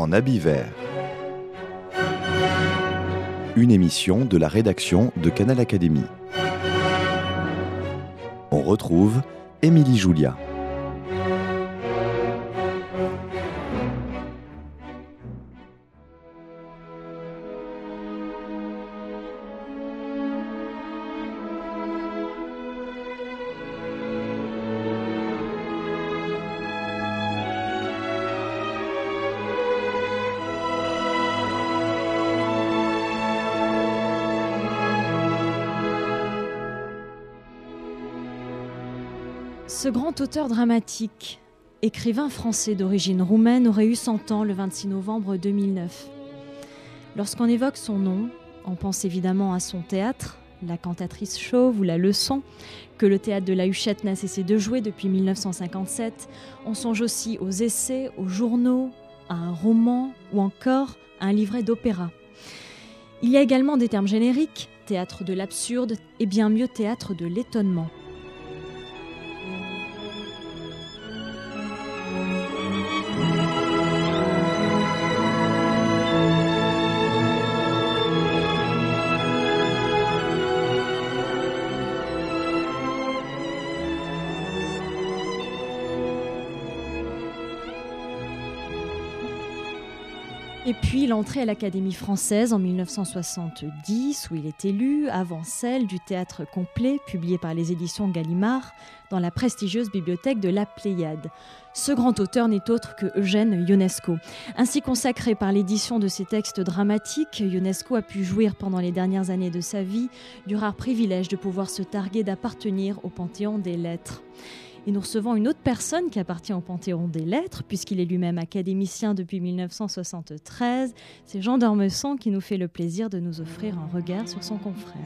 en habit vert. Une émission de la rédaction de Canal Académie. On retrouve Émilie Julia. Ce grand auteur dramatique, écrivain français d'origine roumaine, aurait eu 100 ans le 26 novembre 2009. Lorsqu'on évoque son nom, on pense évidemment à son théâtre, La Cantatrice chauve ou La Leçon, que le théâtre de la Huchette n'a cessé de jouer depuis 1957. On songe aussi aux essais, aux journaux, à un roman ou encore à un livret d'opéra. Il y a également des termes génériques, théâtre de l'absurde et bien mieux théâtre de l'étonnement. Et puis l'entrée à l'Académie française en 1970, où il est élu, avant celle du Théâtre complet, publié par les éditions Gallimard, dans la prestigieuse bibliothèque de la Pléiade. Ce grand auteur n'est autre que Eugène Ionesco. Ainsi consacré par l'édition de ses textes dramatiques, Ionesco a pu jouir pendant les dernières années de sa vie du rare privilège de pouvoir se targuer d'appartenir au Panthéon des Lettres. Et nous recevons une autre personne qui appartient au Panthéon des Lettres, puisqu'il est lui-même académicien depuis 1973. C'est Jean d'Ormesson qui nous fait le plaisir de nous offrir un regard sur son confrère.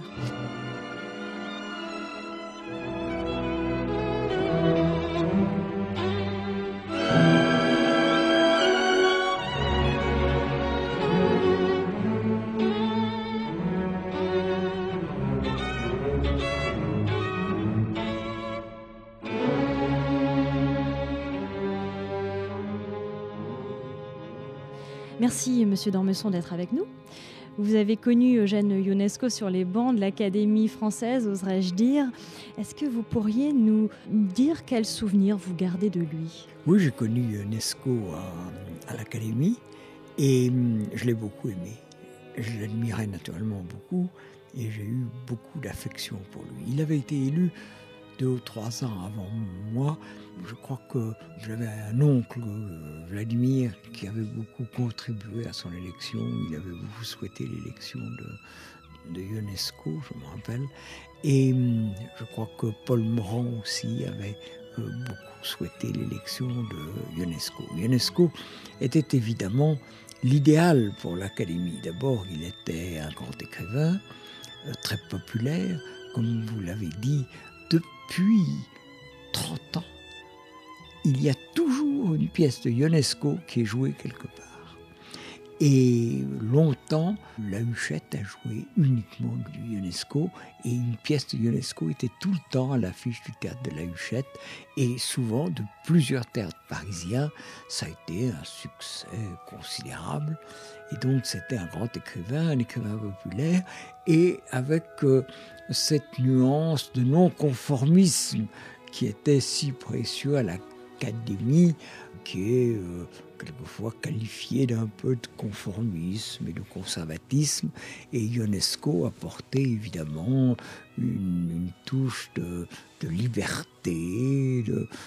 Merci, Monsieur d'Ormesson, d'être avec nous. Vous avez connu Eugène Ionesco sur les bancs de l'Académie française, oserais-je dire. Est-ce que vous pourriez nous dire quels souvenirs vous gardez de lui ? Oui, j'ai connu Ionesco à l'Académie et je l'ai beaucoup aimé. Je l'admirais naturellement beaucoup et j'ai eu beaucoup d'affection pour lui. Il avait été élu 2 ou 3 ans avant moi. Je crois que j'avais un oncle, Vladimir, qui avait beaucoup contribué à son élection. Il avait beaucoup souhaité l'élection de Ionesco, je me rappelle. Et je crois que Paul Morand aussi avait beaucoup souhaité l'élection de Ionesco. Ionesco était évidemment l'idéal pour l'Académie. D'abord, il était un grand écrivain, très populaire, comme vous l'avez dit. Depuis 30 ans, il y a toujours une pièce de Ionesco qui est jouée quelque part. Et longtemps, la Huchette a joué uniquement de Ionesco et une pièce de Ionesco était tout le temps à l'affiche du théâtre de la Huchette et souvent de plusieurs théâtres parisiens. Ça a été un succès considérable et donc c'était un grand écrivain, un écrivain populaire et avec cette nuance de non-conformisme qui était si précieux à l'Académie, qui est quelquefois qualifiée d'un peu de conformisme et de conservatisme. Et Ionesco apportait évidemment une touche de liberté,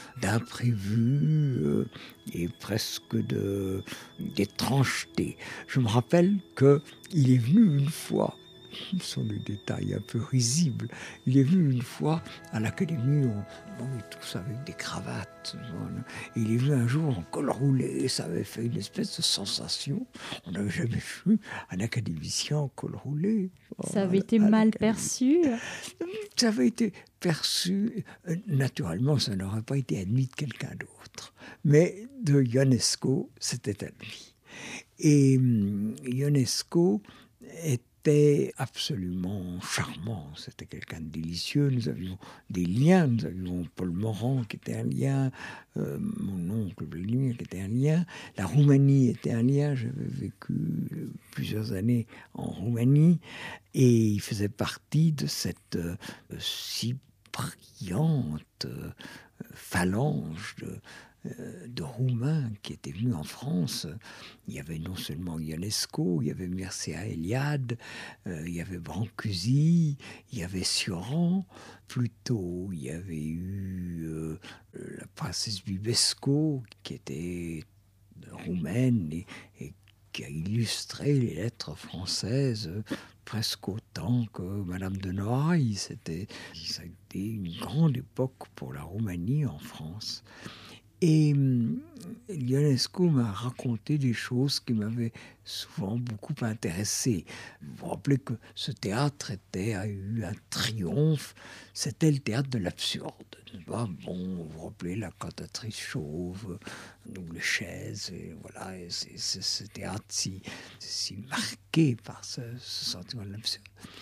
d'imprévu et presque d'étrangeté. Je me rappelle qu'il est venu une fois, ce sont des détails un peu risibles. Il est venu une fois à l'Académie, on est tous avec des cravates. Et il est venu un jour en col roulé, ça avait fait une espèce de sensation. On n'avait jamais vu un académicien en col roulé. Ça avait été mal perçu. Ça avait été perçu. Naturellement, ça n'aurait pas été admis de quelqu'un d'autre. Mais de Ionesco, c'était admis. Et Ionesco était était absolument charmant. C'était quelqu'un de délicieux. Nous avions des liens. Nous avions Paul Morand qui était un lien, mon oncle Vladimir qui était un lien. La Roumanie était un lien. J'avais vécu plusieurs années en Roumanie et il faisait partie de cette si brillante phalange de Roumains qui étaient venus en France. Il y avait non seulement Ionesco, il y avait Mircea Eliade, il y avait Brancusi, il y avait Sioran. Plus tôt, il y avait eu la princesse Bibesco, qui était roumaine et qui a illustré les lettres françaises presque autant que Madame de Noailles. Ça a été une grande époque pour la Roumanie en France. Et Ionesco m'a raconté des choses qui m'avaient souvent beaucoup intéressé. Vous vous rappelez que ce théâtre a eu un triomphe. C'était le théâtre de l'absurde. Bon, vous vous rappelez la cantatrice chauve, ou les chaises, et voilà. Et c'est ce théâtre si marqué par ce sentiment de l'absurde.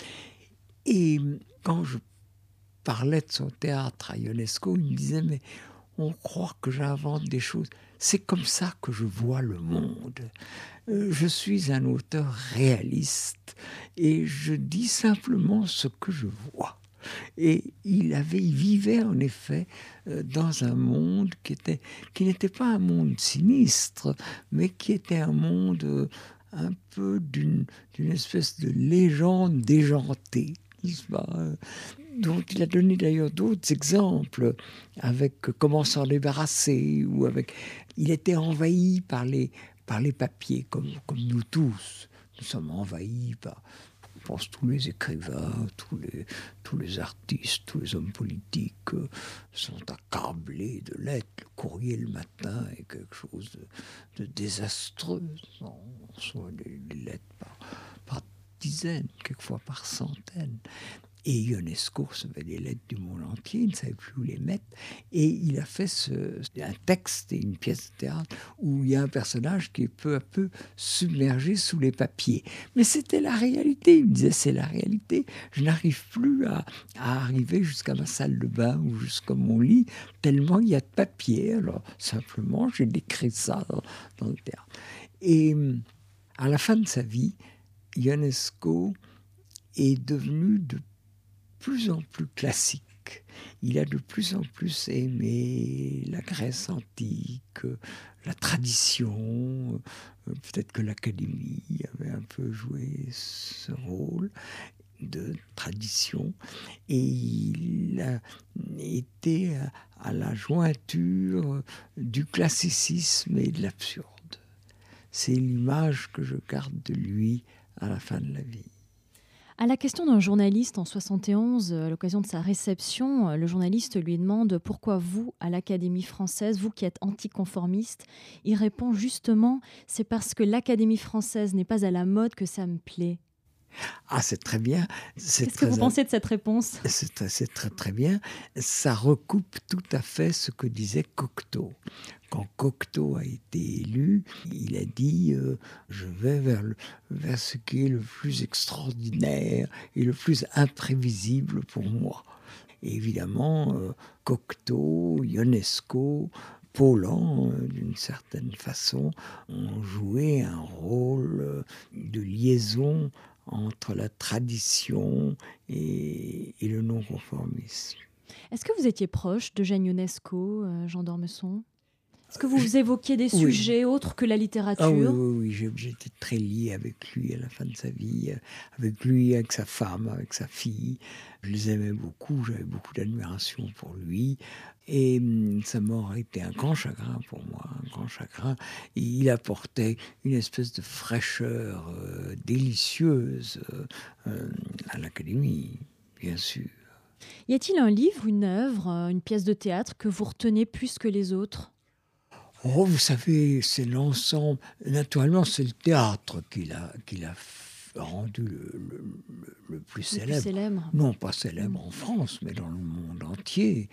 Et quand je parlais de son théâtre à Ionesco, il me disait, mais on croit que j'invente des choses. C'est comme ça que je vois le monde. Je suis un auteur réaliste et je dis simplement ce que je vois. Et il vivait en effet dans un monde qui n'était pas un monde sinistre, mais qui était un monde un peu d'une espèce de légende déjantée, n'est-ce pas ? Dont il a donné d'ailleurs d'autres exemples, avec comment s'en débarrasser, ou avec... Il était envahi par les papiers, comme nous tous. Nous sommes envahis par, je pense, tous les écrivains, tous les artistes, tous les hommes politiques sont accablés de lettres. Le courrier le matin est quelque chose de désastreux. On reçoit des lettres par dizaines, quelquefois par centaines. Et Ionesco recevait des lettres du monde entier, il ne savait plus où les mettre. Et il a fait un texte et une pièce de théâtre où il y a un personnage qui est peu à peu submergé sous les papiers. Mais c'était la réalité. Il me disait, c'est la réalité. Je n'arrive plus à arriver jusqu'à ma salle de bain ou jusqu'à mon lit, tellement il y a de papier. Alors, simplement, j'ai décrit ça dans le théâtre. Et à la fin de sa vie, Ionesco est devenu de plus en plus classique. Il a de plus en plus aimé la Grèce antique, la tradition. Peut-être que l'Académie avait un peu joué ce rôle de tradition. Et il a été à la jointure du classicisme et de l'absurde. C'est l'image que je garde de lui à la fin de la vie. À la question d'un journaliste en 71, à l'occasion de sa réception, le journaliste lui demande « Pourquoi vous, à l'Académie française, vous qui êtes anticonformiste ?» Il répond justement « C'est parce que l'Académie française n'est pas à la mode que ça me plaît. » Ah, c'est très bien. Qu'est-ce que vous pensez de cette réponse ? C'est très très bien. Ça recoupe tout à fait ce que disait Cocteau. Quand Cocteau a été élu, il a dit je vais vers ce qui est le plus extraordinaire et le plus imprévisible pour moi. Et évidemment, Cocteau, Ionesco, Paulan, d'une certaine façon, ont joué un rôle de liaison entre la tradition et le non-conformisme. Est-ce que vous étiez proche d'Eugène Ionesco, Jean d'Ormesson ? Est-ce que vous évoquiez des sujets autres que la littérature ? Ah oui, j'étais très lié avec lui à la fin de sa vie, avec lui, avec sa femme, avec sa fille. Je les aimais beaucoup, j'avais beaucoup d'admiration pour lui. Et sa mort a été un grand chagrin pour moi, un grand chagrin. Et il apportait une espèce de fraîcheur délicieuse à l'Académie, bien sûr. Y a-t-il un livre, une œuvre, une pièce de théâtre que vous retenez plus que les autres ? Oh, vous savez, c'est l'ensemble. Naturellement, c'est le théâtre qu'il a rendu le plus célèbre. Non, pas célèbre en France, mais dans le monde entier.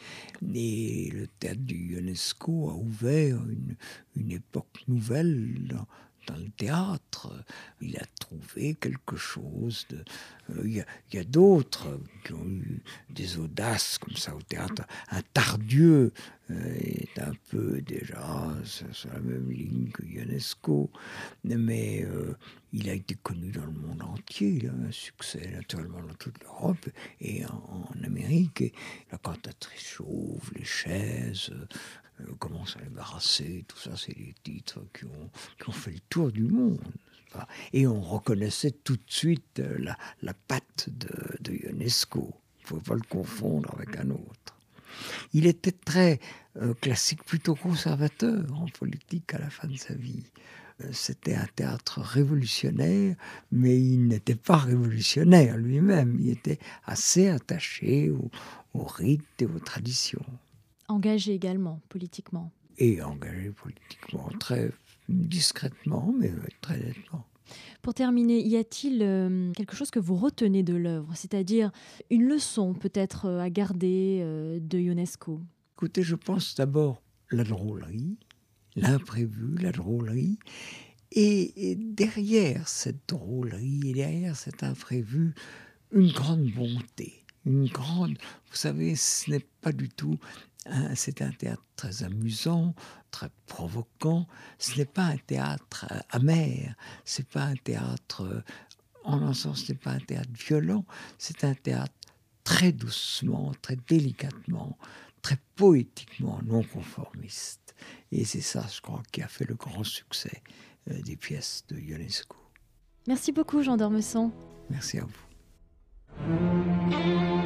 Et le théâtre du Ionesco a ouvert une époque nouvelle dans le théâtre. Il a trouvé quelque chose de... Il y a d'autres qui ont eu des audaces comme ça au théâtre. Un Tardieu est un peu déjà sur la même ligne que Ionesco, mais il a été connu dans le monde entier. Il a eu un succès naturellement dans toute l'Europe et en Amérique. Et La cantatrice chauve, Les chaises... Comment s'en débarrasser, tout ça, c'est des titres qui ont fait le tour du monde. Et on reconnaissait tout de suite la patte de Ionesco. Il ne faut pas le confondre avec un autre. Il était très classique, plutôt conservateur en politique à la fin de sa vie. C'était un théâtre révolutionnaire, mais il n'était pas révolutionnaire lui-même. Il était assez attaché aux rites et aux traditions. Engagé également, politiquement. Et engagé politiquement, très discrètement, mais très nettement. Pour terminer, y a-t-il quelque chose que vous retenez de l'œuvre, c'est-à-dire une leçon peut-être à garder de Ionesco? Écoutez, je pense d'abord la drôlerie, l'imprévu, la drôlerie, et derrière cette drôlerie, et derrière cet imprévu, une grande bonté, une grande... Vous savez, ce n'est pas du tout... C'est un théâtre très amusant, très provoquant. Ce n'est pas un théâtre amer, c'est pas un théâtre, en un sens, ce n'est pas un théâtre violent. C'est un théâtre très doucement, très délicatement, très poétiquement non conformiste. Et c'est ça, je crois, qui a fait le grand succès des pièces de Ionesco. Merci beaucoup, Jean d'Ormesson. Merci à vous.